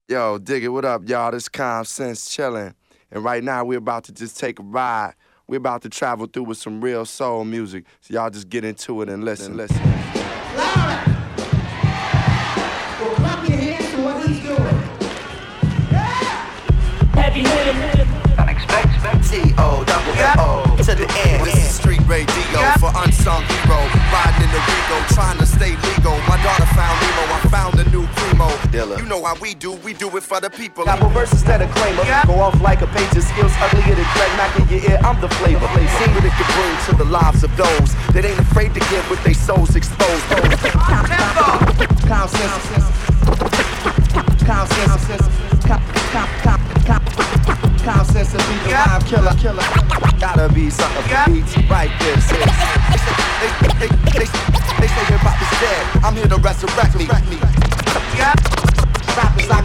Yo, dig it, what up, y'all? This Calm Sense chillin'. And right now, we're about to just take a ride. We're about to travel through with some real soul music. So y'all just get into it and listen. Louder! Well, clap your hands for what he's doing. Yeah! Heavy hitting. Unexpected. T-O-double-L-O to the end. This is Street Radio for unsung hero. Riding in the Rego, trying to stay legal. My daughter found Nemo, I found a new primo. Dilla. You know how we do it for the people. Couple verses that are claimer. Go off like a pager, skills uglier than Craig Mack in your ear. I'm the flavor. See what it can bring to the lives of those that ain't afraid to give with their souls exposed. Calm sense. Calm sense of being a live killer. Gotta be something for beats right this. They say hip hop is dead. I'm here to resurrect me. Rappers I